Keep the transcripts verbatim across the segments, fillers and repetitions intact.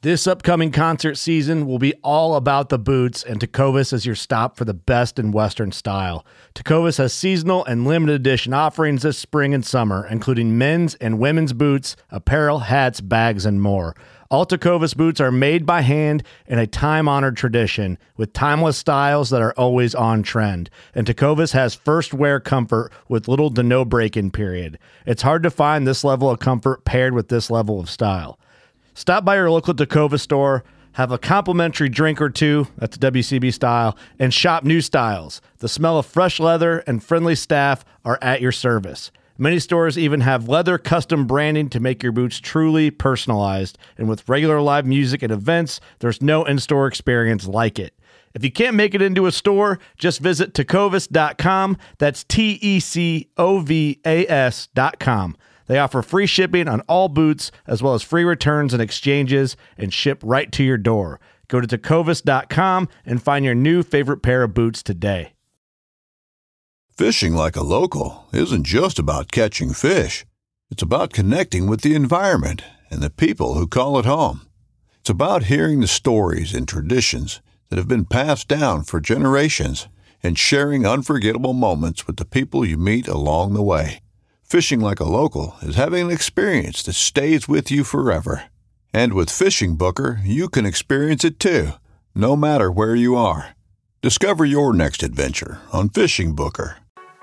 This upcoming concert season will be all about the boots, and Tecovas is your stop for the best in Western style. Tecovas has seasonal and limited edition offerings this spring and summer, including men's and women's boots, apparel, hats, bags, and more. All Tecovas boots are made by hand in a time-honored tradition with timeless styles that are always on trend. And Tecovas has first wear comfort with little to no break-in period. It's hard to find this level of comfort paired with this level of style. Stop by your local Tecovas store, have a complimentary drink or two, that's W C B style, and shop new styles. The smell of fresh leather and friendly staff are at your service. Many stores even have leather custom branding to make your boots truly personalized. And with regular live music and events, there's no in-store experience like it. If you can't make it into a store, just visit tecovas dot com. That's T E C O V A S dot com. They offer free shipping on all boots, as well as free returns and exchanges, and ship right to your door. Go to tecovas dot com and find your new favorite pair of boots today. Fishing like a local isn't just about catching fish. It's about connecting with the environment and the people who call it home. It's about hearing the stories and traditions that have been passed down for generations and sharing unforgettable moments with the people you meet along the way. Fishing like a local is having an experience that stays with you forever. And with Fishing Booker, you can experience it too, no matter where you are. Discover your next adventure on Fishing Booker.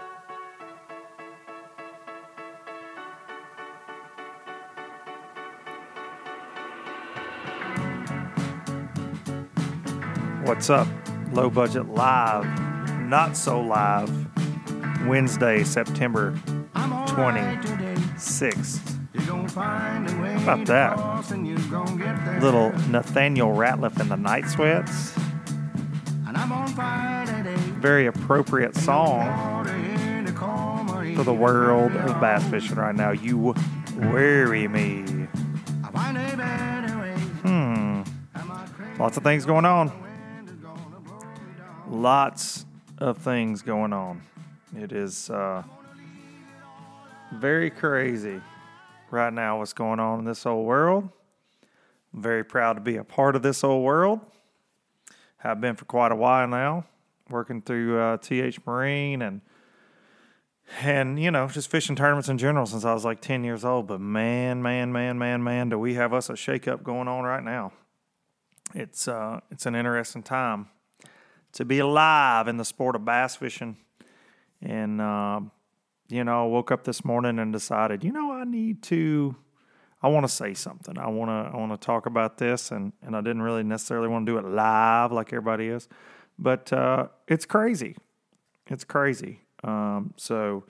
What's up? Low Budget Live, Not So Live, Wednesday, September twenty-sixth. How about that? Little Nathaniel Rateliff and the Night Sweats. Very appropriate song for the world of bass fishing right now. You worry me. Hmm. Lots of things going on. Lots of things going on. It is uh, very crazy right now what's going on in this whole world. I'm very proud to be a part of this whole world. Have been for quite a while now, working through uh, T H Marine and, and, you know, just fishing tournaments in general since I was like ten years old. But man, man, man, man, man, do we have us a shakeup going on right now. It's uh, it's an interesting time to be alive in the sport of bass fishing. And, uh, you know, I woke up this morning and decided, you know, I need to, I want to say something. I want to I want to talk about this, and, and I didn't really necessarily want to do it live like everybody is. But uh, it's crazy. It's crazy. Um, so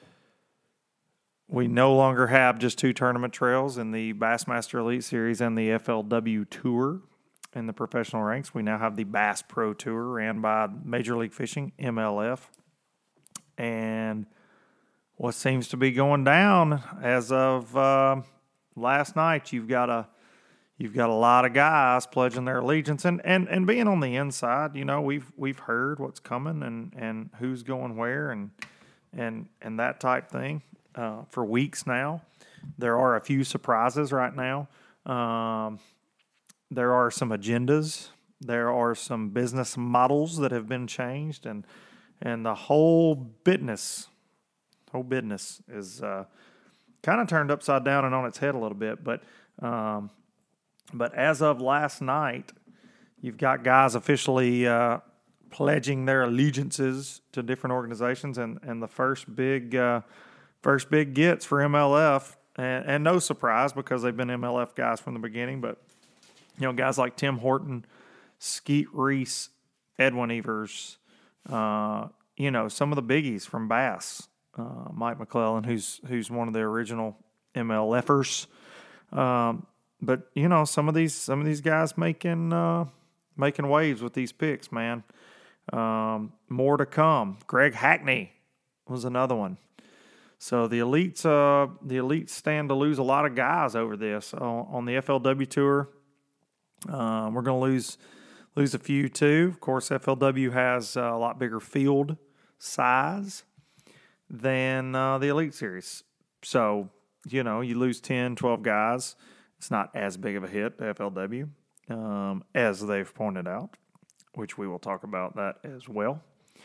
we no longer have just two tournament trails in the Bassmaster Elite Series and the F L W Tour. In the professional ranks, we now have the Bass Pro Tour ran by Major League Fishing, M L F. And what seems to be going down as of uh, last night, you've got a you've got a lot of guys pledging their allegiance, and, and, and being on the inside, you know, we've we've heard what's coming and, and who's going where and and and that type thing uh, for weeks now. There are a few surprises right now. Um, There are some agendas. There are some business models that have been changed, and and the whole business, whole business is uh, kind of turned upside down and on its head a little bit. But um, but as of last night, you've got guys officially uh, pledging their allegiances to different organizations, and and the first big uh, first big gets for M L F, and, and no surprise because they've been M L F guys from the beginning, but. You know, guys like Tim Horton, Skeet Reese, Edwin Evers, uh, you know, some of the biggies from Bass, uh, Mike McClellan, who's who's one of the original MLFers. Um, but you know, some of these some of these guys making uh, making waves with these picks, man. Um, more to come. Greg Hackney was another one. So the elites, uh, the elites stand to lose a lot of guys over this on, on the F L W Tour. Uh, we're going to lose lose a few too. Of course, F L W has uh, a lot bigger field size than uh, the Elite Series. So, you know, you lose ten, twelve guys. It's not as big of a hit to F L W. um, as they've pointed out, which we will talk about that as well.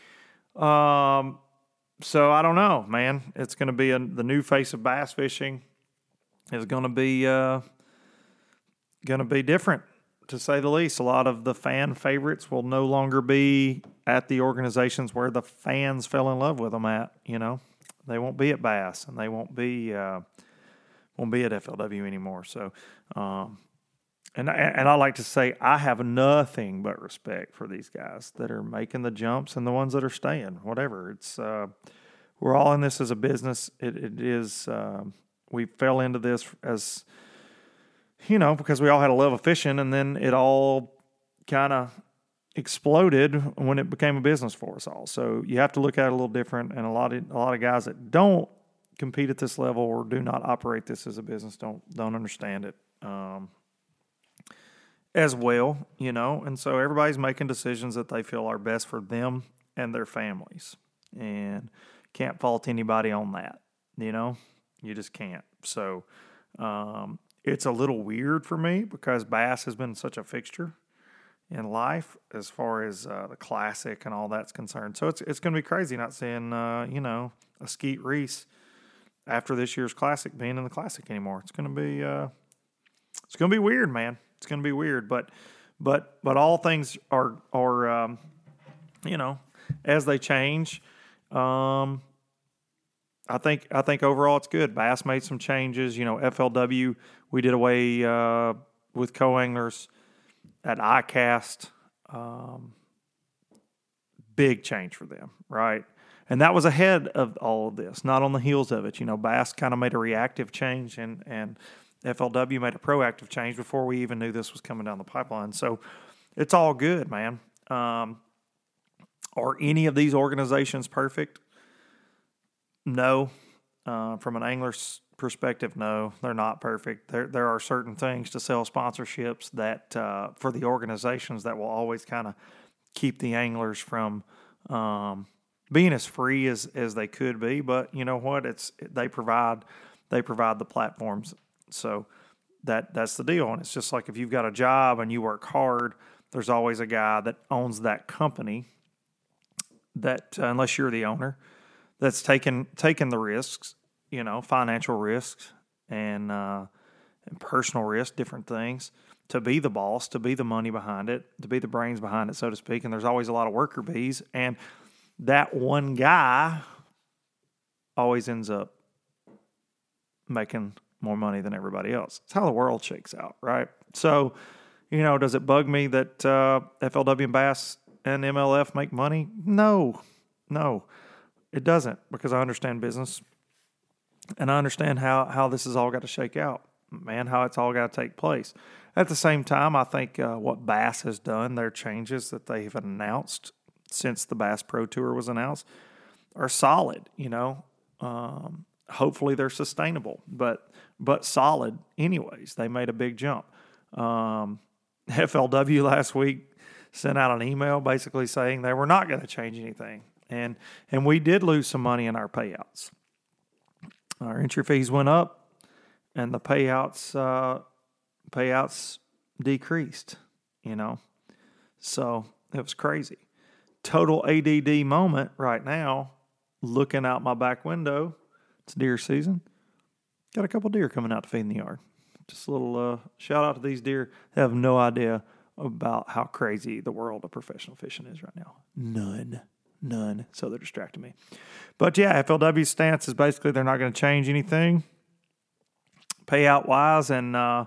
Um, so I don't know, man. It's going to be a, the new face of bass fishing is going to be uh, going to be different, to say the least. A lot of the fan favorites will no longer be at the organizations where the fans fell in love with them at. You know, they won't be at Bass, and they won't be uh, won't be at F L W anymore. So, um, and and I like to say I have nothing but respect for these guys that are making the jumps and the ones that are staying. Whatever, it's uh, we're all in this as a business. It it is. Um, we fell into this as, you know, because we all had a love of fishing, and then it all kind of exploded when it became a business for us all. So you have to look at it a little different. And a lot of a lot of guys that don't compete at this level or do not operate this as a business don't don't understand it um, as well, you know. And so everybody's making decisions that they feel are best for them and their families, and can't fault anybody on that. You know, you just can't. So. Um, It's a little weird for me because bass has been such a fixture in life as far as uh, the Classic and all that's concerned. So it's it's going to be crazy not seeing, uh, you know, a Skeet Reese after this year's Classic being in the Classic anymore. It's going to be uh, it's going to be weird, man. It's going to be weird, but but but all things are are um, you know, as they change. Um, I think I think overall it's good. Bass made some changes. You know, F L W, we did away uh, with co-anglers at ICAST. Um, big change for them, right? And that was ahead of all of this, not on the heels of it. You know, Bass kind of made a reactive change, and, and F L W made a proactive change before we even knew this was coming down the pipeline. So it's all good, man. Um, are any of these organizations perfect? No. Uh, from an angler's perspective, no, they're not perfect. There there are certain things to sell sponsorships that uh, for the organizations that will always kind of keep the anglers from um, being as free as, as they could be. But you know what? It's they provide they provide the platforms. So that that's the deal. And it's just like if you've got a job and you work hard, there's always a guy that owns that company that, uh, unless you're the owner, that's taking taking the risks, you know, financial risks and uh, and personal risks, different things, to be the boss, to be the money behind it, to be the brains behind it, so to speak. And there's always a lot of worker bees, and that one guy always ends up making more money than everybody else. It's how the world shakes out, right? So, you know, does it bug me that uh, F L W and Bass and M L F make money? No, no. It doesn't, because I understand business and I understand how, how this has all got to shake out, man, how it's all got to take place. At the same time, I think uh, what Bass has done, their changes that they've announced since the Bass Pro Tour was announced, are solid, you know. Um, hopefully they're sustainable, but but solid anyways. They made a big jump. Um, F L W last week sent out an email basically saying they were not going to change anything. And and we did lose some money in our payouts. Our entry fees went up, and the payouts uh, payouts decreased. You know, so it was crazy. Total A D D moment right now. Looking out my back window, it's deer season. Got a couple deer coming out to feed in the yard. Just a little uh, shout out to these deer. They have no idea about how crazy the world of professional fishing is right now. None. None. So they're distracting me. But yeah, F L W's stance is basically they're not going to change anything payout wise. And, uh,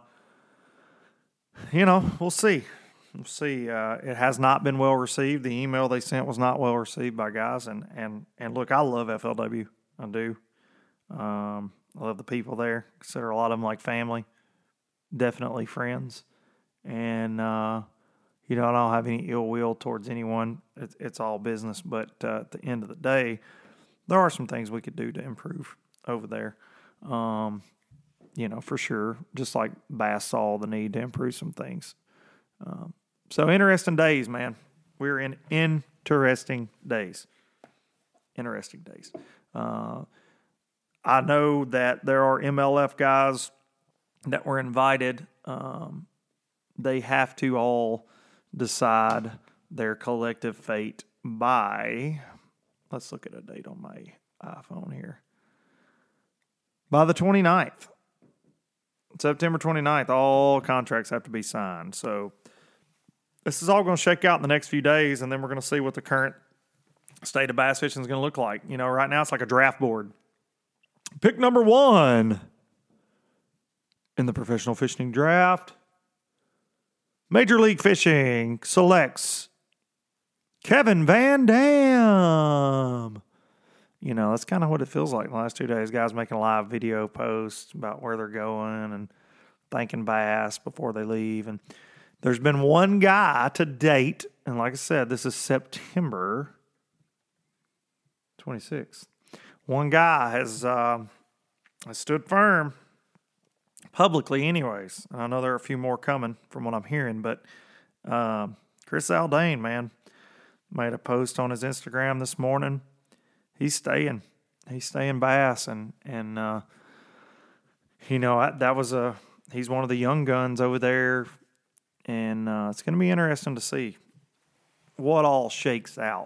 you know, we'll see. We'll see. Uh, it has not been well received. The email they sent was not well received by guys. And, and, and look, I love F L W. I do. Um, I love the people there. Consider a lot of them like family. Definitely friends. And, uh, You know, I don't have any ill will towards anyone. It's, it's all business. But uh, at the end of the day, there are some things we could do to improve over there. Um, you know, for sure. Just like Bass saw the need to improve some things. Um, so interesting days, man. We're in interesting days. Interesting days. Uh, I know that there are M L F guys that were invited um, they have to all decide their collective fate by, let's look at a date on my iPhone here, by the twenty-ninth. September twenty-ninth, all contracts have to be signed. So this is all going to shake out in the next few days, and then we're going to see what the current state of bass fishing is going to look like. You know, right now it's like a draft board. Pick number one in the professional fishing draft. Major League Fishing selects Kevin Van Dam. You know, that's kind of what it feels like the last two days. Guys making live video posts about where they're going and thanking bass before they leave. And there's been one guy to date, and like I said, this is September twenty-sixth. One guy has, uh, has stood firm publicly anyways. And I know there are a few more coming from what I'm hearing, but um, Chris Zaldain, man, made a post on his Instagram this morning. He's staying. He's staying bass, and and uh, you know I, that was a. He's one of the young guns over there, and uh, it's going to be interesting to see what all shakes out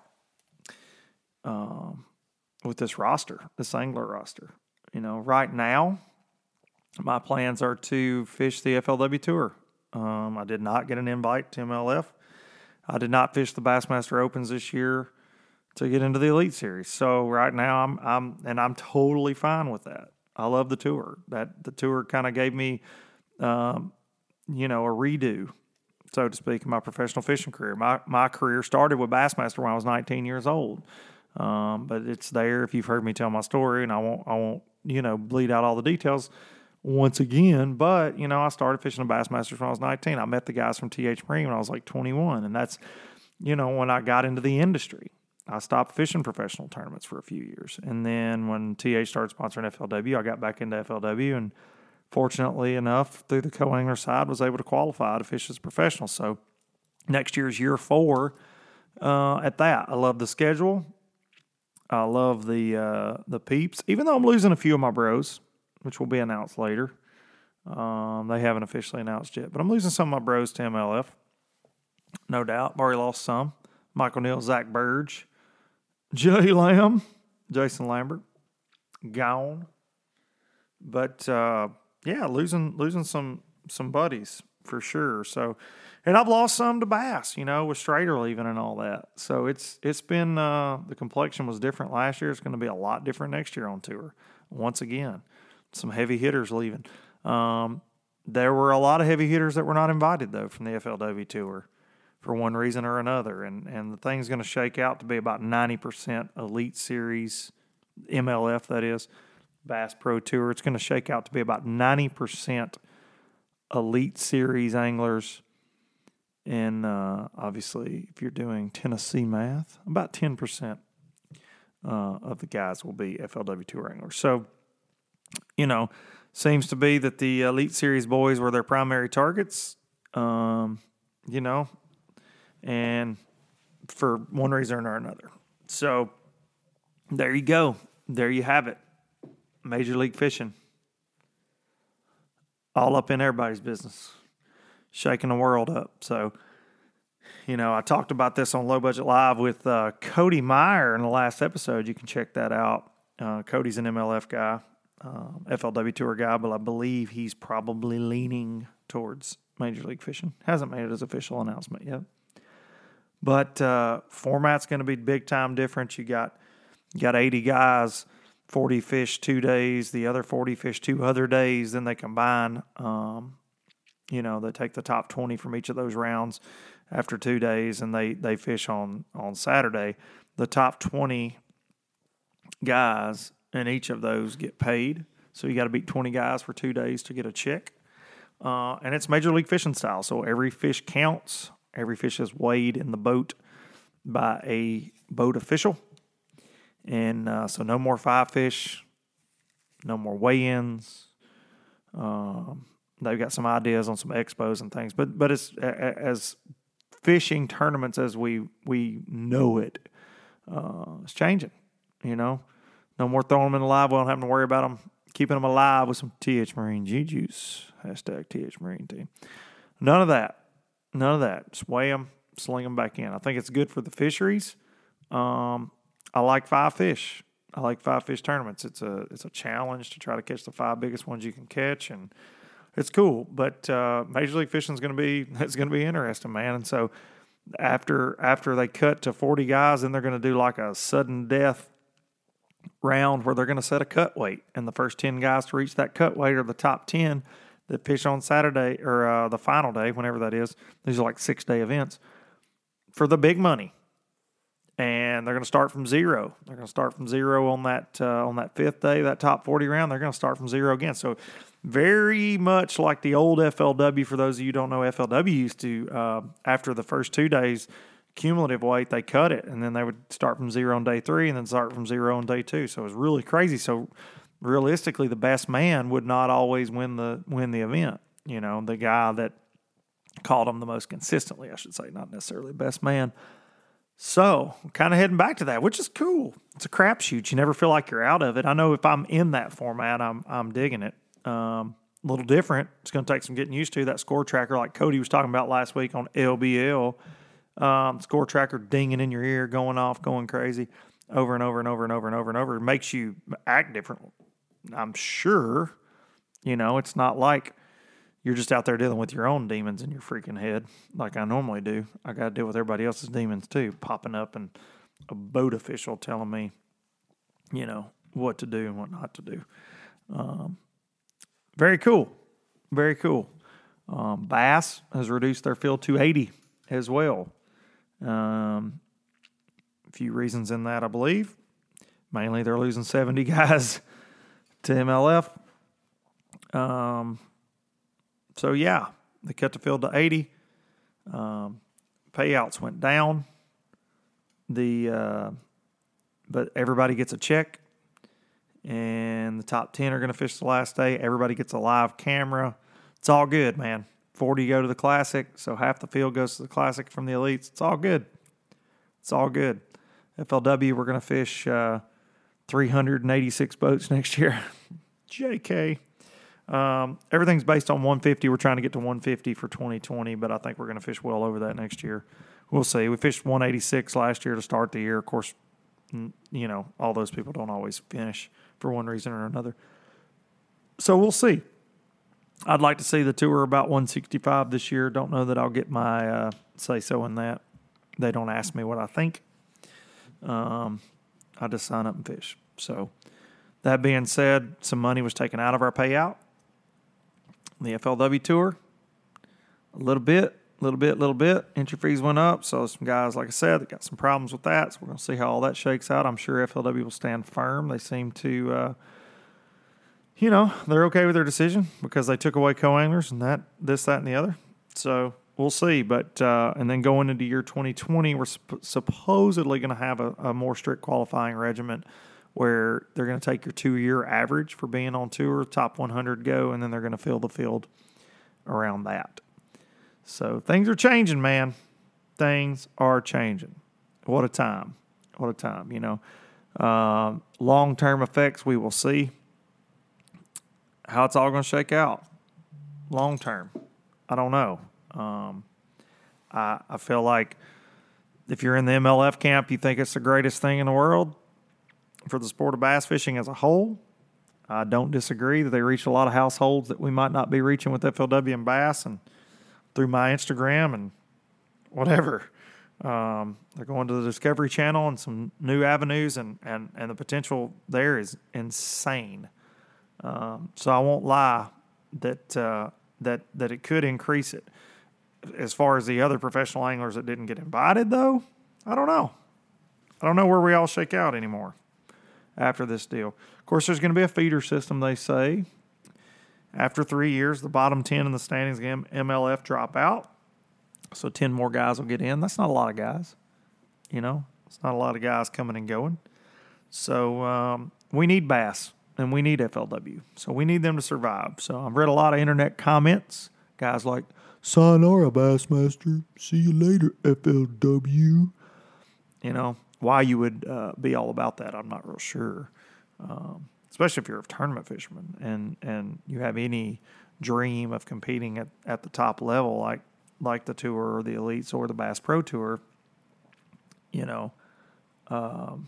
um, with this roster, this angler roster. You know, right now, my plans are to fish the F L W Tour. Um, I did not get an invite to M L F. I did not fish the Bassmaster Opens this year to get into the Elite Series. So right now I'm I'm and I'm totally fine with that. I love the tour. That the tour kind of gave me um, you know, a redo, so to speak, in my professional fishing career. My my career started with Bassmaster when I was nineteen years old. Um, but it's there if you've heard me tell my story, and I won't I won't, you know, bleed out all the details once again. But, you know, I started fishing the Bassmasters when I was nineteen. I met the guys from T H Marine when I was like twenty-one, and that's, you know, when I got into the industry. I stopped fishing professional tournaments for a few years. And then when T H started sponsoring F L W, I got back into F L W, and fortunately enough, through the co-angler side, was able to qualify to fish as a professional. So next year's year four uh, at that. I love the schedule. I love the uh, the peeps. Even though I'm losing a few of my bros, which will be announced later. Um, they haven't officially announced yet. But I'm losing some of my bros to M L F. No doubt. I've already lost some. Michael Neal, Zach Burge, Jay Lamb, Jason Lambert, gone. But uh, yeah, losing losing some some buddies for sure. So, and I've lost some to bass, you know, with Strader leaving and all that. So it's it's been uh, the complexion was different last year. It's going to be a lot different next year on tour. Once again, some heavy hitters leaving. Um, there were a lot of heavy hitters that were not invited though from the F L W tour, for one reason or another. And and the thing's going to shake out to be about ninety percent Elite Series, M L F that is, Bass Pro Tour. It's going to shake out to be about ninety percent Elite Series anglers. And uh, obviously, if you're doing Tennessee math, about ten percent uh, of the guys will be F L W Tour anglers. So, you know, seems to be that the Elite Series boys were their primary targets, um, you know, and for one reason or another. So there you go. There you have it. Major League Fishing. All up in everybody's business. Shaking the world up. So, you know, I talked about this on Low Budget Live with uh, Cody Meyer in the last episode. You can check that out. Uh, Cody's an M L F guy, um, F L W Tour guy, but I believe he's probably leaning towards Major League Fishing. Hasn't made it as official announcement yet. But uh, format's going to be big time difference. You got you got eighty guys, forty fish two days, the other forty fish two other days. Then they combine. Um, you know, they take the top twenty from each of those rounds after two days, and they they fish on on Saturday. The top twenty guys in each of those get paid. So you got to beat twenty guys for two days to get a check. Uh, and it's Major League Fishing style. So every fish counts. Every fish is weighed in the boat by a boat official. And uh, so no more five fish, no more weigh-ins. Um, they've got some ideas on some expos and things. But but it's as fishing tournaments as we we know it, uh, it's changing, you know. No more throwing them in the live well and having to worry about them, keeping them alive with some T H Marine G-Juice. Hashtag T H Marine team. None of that. None of that. Just weigh them, sling them back in. I think it's good for the fisheries. Um, I like five fish. I like five fish tournaments. It's a it's a challenge to try to catch the five biggest ones you can catch, and it's cool. But uh, Major League Fishing is going to be it's going to be interesting, man. And so after after they cut to forty guys, then they're going to do like a sudden death round where they're going to set a cut weight, and the first ten guys to reach that cut weight are the top ten that fish on Saturday or uh, the final day, whenever that is. These are like six day events for the big money. And they're going to start from zero. They're going to start from zero on that uh, on that fifth day, that top forty round. They're going to start from zero again. So very much like the old F L W. For those of you who don't know, F L W used to, uh, after the first two days, cumulative weight, they cut it. And then they would start from zero on day three and then start from zero on day two. So it was really crazy. So realistically, the best man would not always win the win the event. You know, the guy that caught them the most consistently, I should say, not necessarily best man. So, kind of heading back to that, which is cool. It's a crapshoot. You never feel like you're out of it. I know if I'm in that format, I'm I'm digging it. Um, a little different. It's going to take some getting used to. That score tracker, like Cody was talking about last week on L B L, um, score tracker dinging in your ear, going off, going crazy, over and over and over and over and over and over. It makes you act different. I'm sure. You know, it's not like you're just out there dealing with your own demons in your freaking head like I normally do. I got to deal with everybody else's demons too, popping up and a boat official telling me, you know, what to do and what not to do. Um, very cool. Very cool. Um, Bass has reduced their field to eighty as well. Um, a few reasons in that, I believe. Mainly they're losing seventy guys to M L F. Um... So, yeah, they cut the field to eighty. Um, payouts went down. The uh, but everybody gets a check, and the top ten are going to fish the last day. Everybody gets a live camera. It's all good, man. forty go to the Classic, so half the field goes to the Classic from the elites. It's all good. It's all good. F L W, we're going to fish uh, three hundred eighty-six boats next year. J K. Um, everything's based on one fifty. We're trying to get to one fifty for twenty twenty, but I think we're going to fish well over that next year. We'll see. We fished one eighty-six last year to start the year. Of course, you know, all those people don't always finish for one reason or another. So we'll see. I'd like to see the tour about one sixty-five this year. Don't know that I'll get my uh, say-so in that. They don't ask me what I think. Um, I just sign up and fish. So that being said, some money was taken out of our payout. The F L W tour, a little bit, little bit, little bit. Entry fees went up, so some guys, like I said, they got some problems with that. So we're going to see how all that shakes out. I'm sure F L W will stand firm. They seem to, uh, you know, they're okay with their decision because they took away co-anglers and that, this, that, and the other. So we'll see. But uh, and then going into year twenty twenty, we're supp- supposedly going to have a, a more strict qualifying regimen, where they're going to take your two-year average for being on tour, top one hundred go, and then they're going to fill the field around that. So things are changing, man. Things are changing. What a time. What a time, you know. Um, long-term effects, we will see how it's all going to shake out. Long-term, I don't know. Um, I, I feel like if you're in the M L F camp, you think it's the greatest thing in the world for the sport of bass fishing as a whole. I don't disagree that they reach a lot of households that we might not be reaching with F L W and bass, and through my Instagram and whatever. Um, they're going to the Discovery Channel and some new avenues, and, and, and the potential there is insane. Um, so I won't lie that uh, that that it could increase it. As far as the other professional anglers that didn't get invited, though, I don't know. I don't know where we all shake out anymore after this deal. Of course, there's going to be a feeder system, they say. After three years, the bottom ten in the standings M L F drop out. So ten more guys will get in. That's not a lot of guys. You know, it's not a lot of guys coming and going. So um, we need bass, and we need F L W. So we need them to survive. So I've read a lot of internet comments. Guys like, sayonara, Bassmaster. See you later, F L W. You know, why you would uh, be all about that, I'm not real sure. Um, especially if you're a tournament fisherman and, and you have any dream of competing at, at the top level. Like, like the Tour or the Elites or the Bass Pro Tour, you know, um,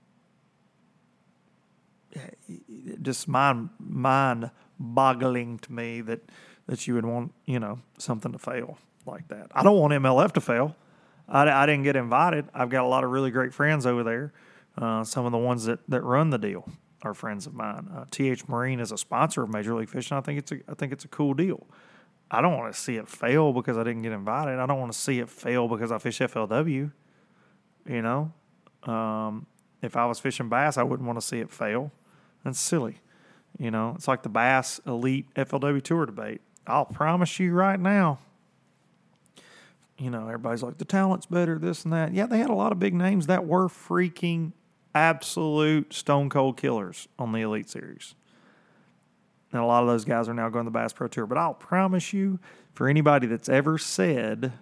just mind mind boggling to me that that you would want, you know, something to fail like that. I don't want M L F to fail. I, I didn't get invited. I've got a lot of really great friends over there. Uh, some of the ones that, that run the deal are friends of mine. Uh, T H Marine is a sponsor of Major League Fishing. I think it's a I think it's a cool deal. I don't want to see it fail because I didn't get invited. I don't want to see it fail because I fish F L W. You know, um, if I was fishing bass, I wouldn't want to see it fail. That's silly. You know, it's like the Bass Elite F L W Tour debate. I'll promise you right now, you know, everybody's like, the talent's better, this and that. Yeah, they had a lot of big names that were freaking absolute stone cold killers on the Elite Series. And a lot of those guys are now going to the Bass Pro Tour. But I'll promise you, for anybody that's ever said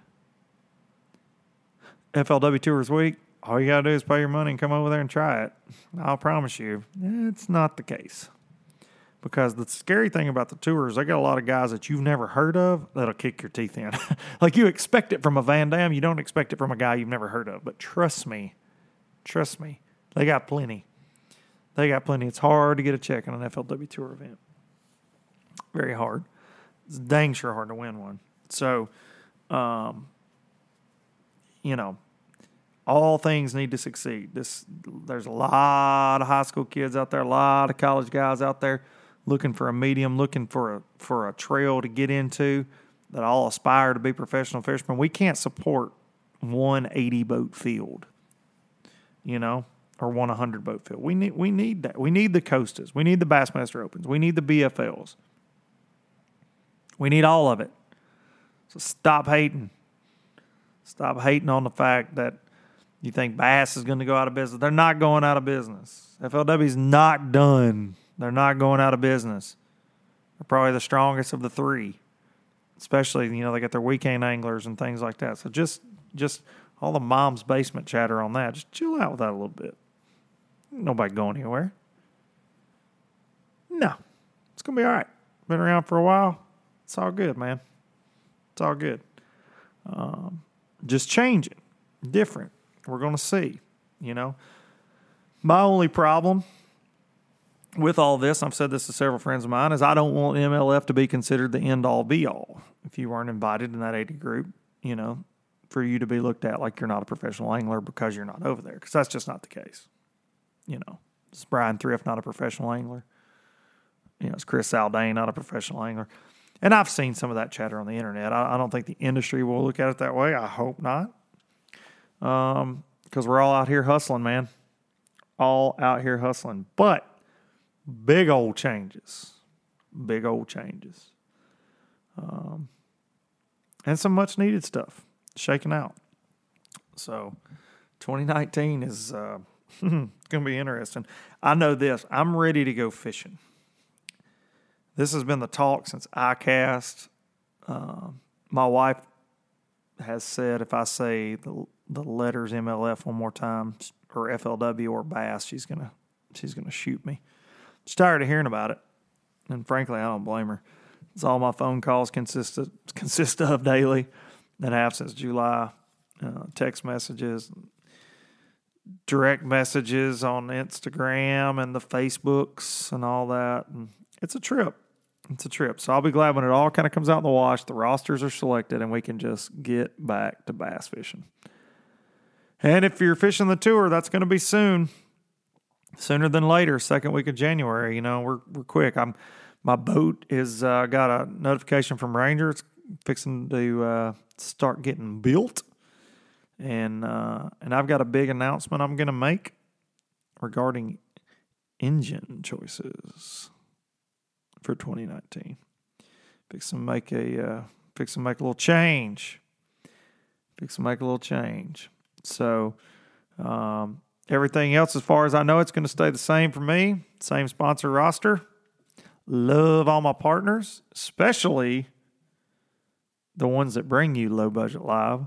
F L W Tour is weak, all you got to do is pay your money and come over there and try it. I'll promise you, it's not the case. Because the scary thing about the tours, they got a lot of guys that you've never heard of that'll kick your teeth in. Like you expect it from a Van Dam, you don't expect it from a guy you've never heard of. But trust me, trust me, they got plenty. They got plenty. It's hard to get a check on an F L W Tour event. Very hard. It's dang sure hard to win one. So, um, you know, all things need to succeed. This, there's a lot of high school kids out there, a lot of college guys out there looking for a medium, looking for a for a trail to get into that all aspire to be professional fishermen. We can't support one eighty boat field, you know, or one hundred boat field. We need we need that. We need the Costas. We need the Bassmaster Opens. We need the B F Ls. We need all of it. So stop hating. Stop hating on the fact that you think Bass is going to go out of business. They're not going out of business. F L W is not done. They're not going out of business. They're probably the strongest of the three. Especially, you know, they got their weekend anglers and things like that. So just just all the mom's basement chatter on that. Just chill out with that a little bit. Nobody going anywhere. No. It's going to be all right. Been around for a while. It's all good, man. It's all good. Um, just changing. Different. We're going to see, you know. My only problem with all this, I've said this to several friends of mine, is I don't want M L F to be considered the end-all, be-all. If you weren't invited in that eighty group, you know, for you to be looked at like you're not a professional angler because you're not over there, because that's just not the case. You know, is Brian Thrift not a professional angler? You know, is Chris Zaldain not a professional angler? And I've seen some of that chatter on the internet. I, I don't think the industry will look at it that way. I hope not. Um, because we're all out here hustling, man. All out here hustling. But big old changes. Big old changes. Um, and some much needed stuff shaking out. So twenty nineteen is uh, going to be interesting. I know this. I'm ready to go fishing. This has been the talk since I cast. Uh, my wife has said if I say the the letters M L F one more time, or F L W or Bass, she's gonna she's gonna shoot me. She's tired of hearing about it, and frankly, I don't blame her. It's all my phone calls consist of, consist of daily, that have since July. Uh, text messages, direct messages on Instagram and the Facebooks and all that. And it's a trip. It's a trip. So I'll be glad when it all kind of comes out in the wash, the rosters are selected, and we can just get back to bass fishing. And if you're fishing the tour, that's going to be soon. Sooner than later, second week of January. You know, we're we're quick. I'm my boat is uh, got a notification from Ranger. It's fixing to uh, start getting built, and uh, and I've got a big announcement I'm going to make regarding engine choices for twenty nineteen. Fixing to make a uh, fixing to make a little change. Fixing to make a little change. So. Um, Everything else, as far as I know, it's going to stay the same for me. Same sponsor roster. Love all my partners, especially the ones that bring you Low Budget Live.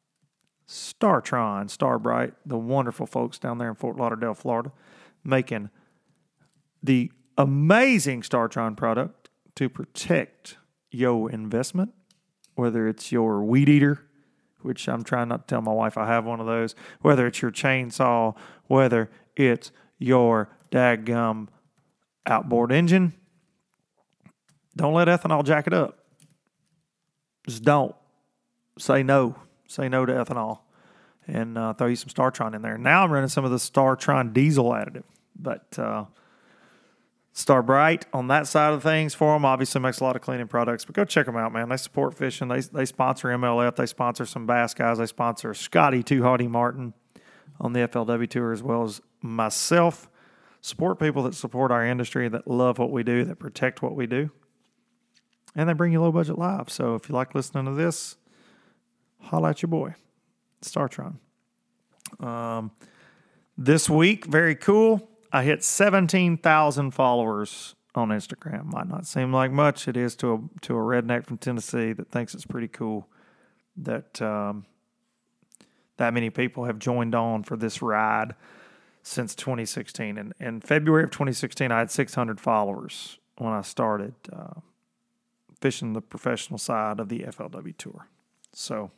StarTron, Starbright, the wonderful folks down there in Fort Lauderdale, Florida, making the amazing StarTron product to protect your investment. whether it's your weed eater, which I'm trying not to tell my wife I have one of those, whether it's your chainsaw, whether it's your daggum outboard engine, don't let ethanol jack it up. Just don't. Say no. Say no to ethanol. And uh, throw you some StarTron in there. Now I'm running some of the StarTron diesel additive. But uh, Star Bright on that side of things for them obviously makes a lot of cleaning products. But go check them out, man. They support fishing. They they sponsor M L F. They sponsor some bass guys. They sponsor Scotty Too Hottie Martin on the F L W Tour, as well as myself. Support people that support our industry, that love what we do, that protect what we do. And they bring you Low Budget Live. So if you like listening to this, holla at your boy, StarTron. Um, this week, very cool, I hit seventeen thousand followers on Instagram. Might not seem like much. It is to a, to a redneck from Tennessee that thinks it's pretty cool that um, that many people have joined on for this ride since twenty sixteen. And in February of twenty sixteen, I had six hundred followers when I started uh, fishing the professional side of the F L W Tour. So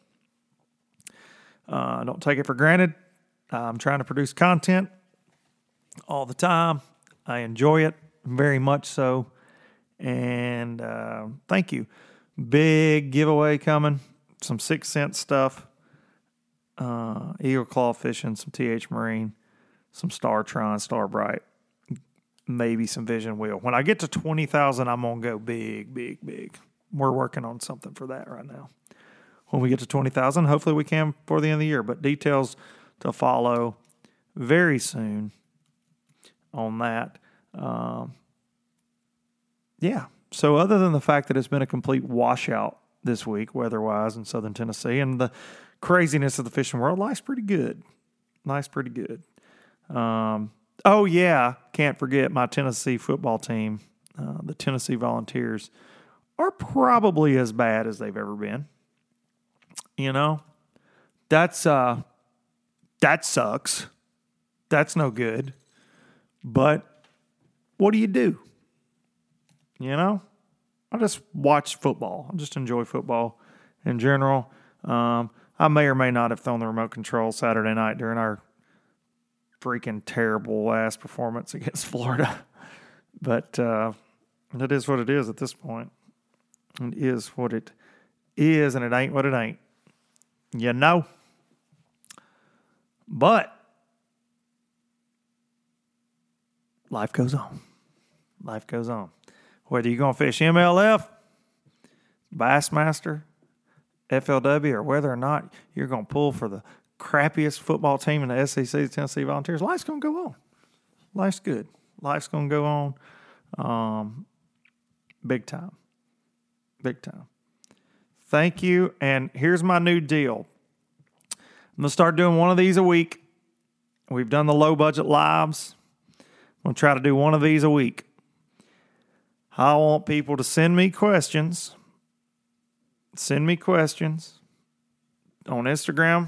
uh, don't take it for granted. I'm trying to produce content all the time. I enjoy it very much so. And uh, thank you. Big giveaway coming. Some six cent stuff. Uh, Eagle Claw Fishing, some T H Marine, some StarTron, Star Bright, maybe some Vision Wheel. When I get to twenty thousand, I'm going to go big, big, big. We're working on something for that right now. When we get to twenty thousand, hopefully we can before the end of the year. But details to follow very soon on that. Um, yeah. So other than the fact that it's been a complete washout this week, weather-wise in southern Tennessee, and the craziness of the fishing world, life's pretty good. Life's pretty good. Um, oh, yeah, can't forget my Tennessee football team, uh, the Tennessee Volunteers, are probably as bad as they've ever been. You know, that's uh, that sucks. That's no good. But what do you do? You know, I just watch football. I just enjoy football in general. Um, I may or may not have thrown the remote control Saturday night during our freaking terrible ass performance against Florida. But uh, it is what it is at this point. It is what it is, and it ain't what it ain't. You know? But life goes on. Life goes on. Whether you're going to fish M L F, Bassmaster, F L W, or whether or not you're going to pull for the crappiest football team in the S E C, the Tennessee Volunteers, life's going to go on. Life's good. Life's going to go on um, big time. Big time. Thank you. And here's my new deal. I'm going to start doing one of these a week. We've done the low budget lives. I'm going to try to do one of these a week. I want people to send me questions. Send me questions on Instagram.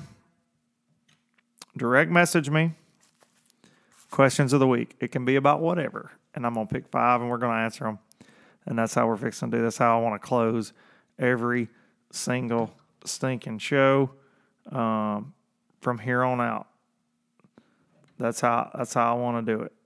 Direct message me. Questions of the week. It can be about whatever. And I'm going to pick five and we're going to answer them. And that's how we're fixing to do this. How I want to close every single stinking show um, from here on out. That's how that's how I want to do it.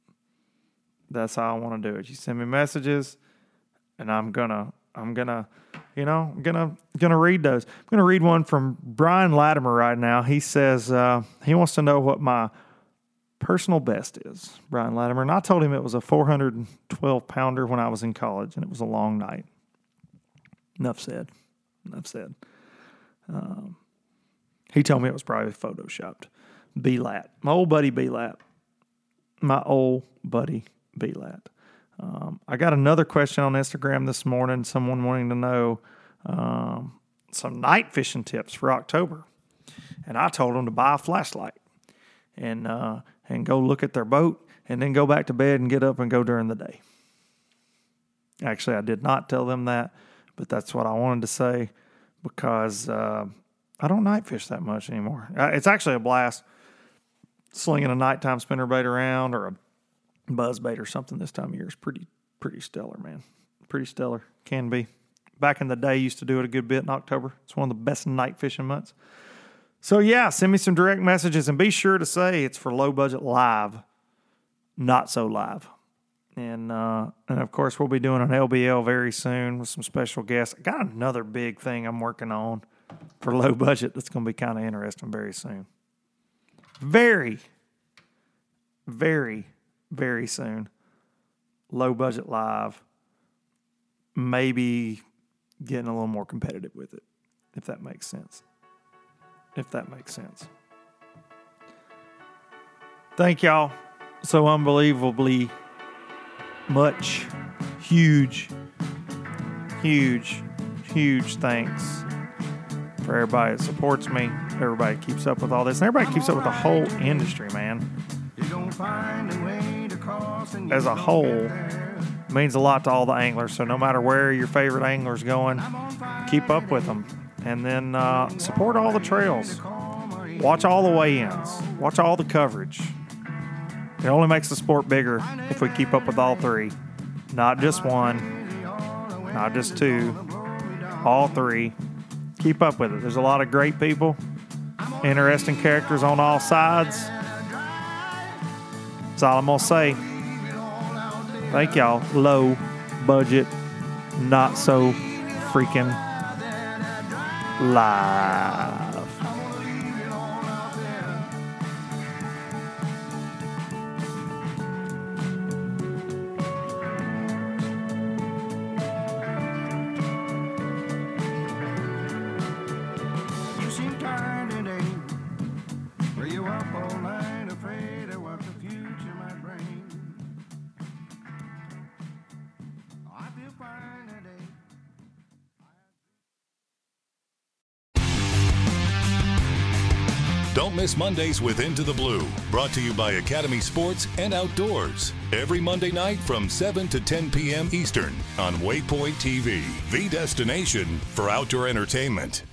That's how I want to do it. You send me messages, and I'm gonna I'm gonna you know I'm gonna gonna read those. I'm gonna read one from Brian Latimer right now. He says uh, he wants to know what my personal best is. Brian Latimer, and I told him it was a four hundred twelve pounder when I was in college, and it was a long night. Enough said. Enough said. Um, he told me it was probably photoshopped. B-Lat. My old buddy B-Lat. My old buddy B-Lat. Um, I got another question on Instagram this morning. Someone wanting to know um, some night fishing tips for October. And I told them to buy a flashlight and uh, and go look at their boat and then go back to bed and get up and go during the day. Actually, I did not tell them that, but that's what I wanted to say because uh, I don't night fish that much anymore. It's actually a blast slinging a nighttime spinnerbait around or a buzzbait or something this time of year is pretty pretty stellar, man. Pretty stellar. Can be. back in the day, used to do it a good bit in October. It's one of the best night fishing months. So, yeah, send me some direct messages, and be sure to say it's for Low Budget Live, Not So Live. And, uh, and of course, we'll be doing an L B L very soon with some special guests. I got another big thing I'm working on for Low Budget that's going to be kind of interesting very soon. Very, very, very soon. Low Budget Live. Maybe getting a little more competitive with it, if that makes sense. If that makes sense. Thank y'all so unbelievably much. Huge, huge, huge thanks for everybody that supports me, everybody that keeps up with all this, and everybody keeps up with the whole industry, man. As a whole, means a lot to all the anglers. So no matter where your favorite angler's going, keep up with them. And then uh, support all the trails. Watch all the weigh-ins. Watch all the coverage. It only makes the sport bigger if we keep up with all three. Not just one, not just two, all three. Keep up with it. There's a lot of great people, interesting characters on all sides. That's all I'm going to say. Thank y'all. Low budget, not so freaking live. You seem tired today. Were you up all night afraid of what the future might bring? I feel fine today. Don't miss Mondays with Into the Blue, brought to you by Academy Sports and Outdoors. Every Monday night from seven to ten p.m. Eastern on Waypoint T V, the destination for outdoor entertainment.